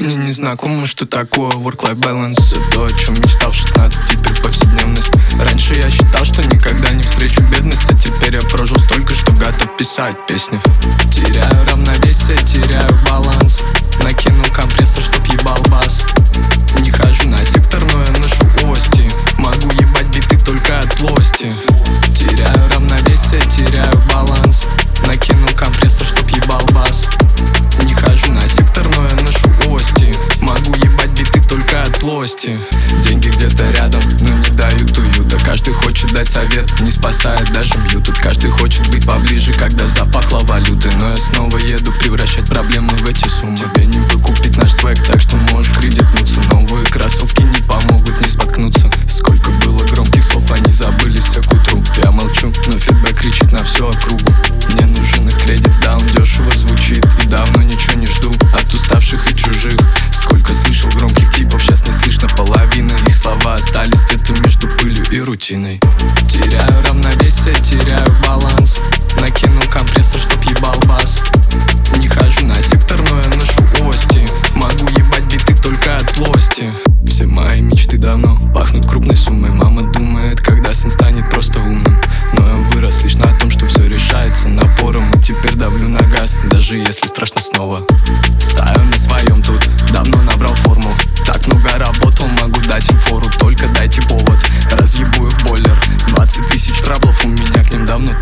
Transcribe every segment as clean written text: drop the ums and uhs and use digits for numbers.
Мне не знакомо, что такое work-life balance. Все то, о чем мечтал в 16, теперь повседневность. Раньше я считал, что никогда не встречу бедность, а теперь я прожил столько, что готов писать песни. Теряю равновесие, теряю баланс. Накинул компрессор, чтоб ебал бас. Не хожу на сектор, но я ношу ости. Могу ебать биты только от злости. Теряю равновесие, теряю баланс. Накинул компрессор, чтоб ебал бас. Не хожу на сектор, но я ношу ости. Могу ебать биты только от злости. Деньги где-то рядом, но не дают уюта. Каждый хочет дать совет, не спасает даже мьютут. Каждый хочет быть поближе, когда запахло валюты. Но я снова еду превращать проблемы в эти суммы. Тебе не выкупить наш свек, так что можешь кредитнуться. Новые кроссовки не помогут не споткнуться. Сколько было громких слов, они забылись к утру. Я молчу, но фидбэк кричит на всю округу. Мне нужен их кредит, да, он дешево звучит. И давно ничего не жду от уставших и чужих. Сколько слышал громких типов, сейчас не слышно половины. Их слова остались где-то между пылью и рутиной. Теряю равновесие, теряю баланс. Накинул компрессор, чтоб ебал бас. Не хожу на сектор, но я ношу ости. Могу ебать биты только от злости. Все мои мечты давно пахнут крупной суммой. Мама думает, когда сын станет просто умным. Но я вырос лишь на том, что все решается напором. И теперь давлю на газ, даже если страшно снова. Стою на своем тут, давно набрал форму. Так много работал, могу дать им фору. Только дайте повод, разъебу их бойлер. 20 тысяч траблов у меня к ним давно.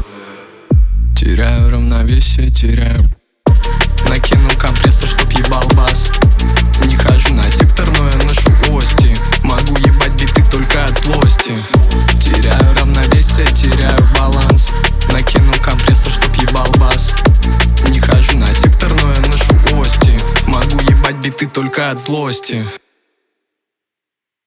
Теряю равновесие, теряю. Накинул компрессор, чтоб ебал бас. Не хожу на сектор, но я ношу ости. Могу ебать биты только от злости. Теряю равновесие, теряю баланс. Накинул компрессор, чтоб ебал бас. Не хожу на сектор, но я ношу ости. Могу ебать биты только от злости.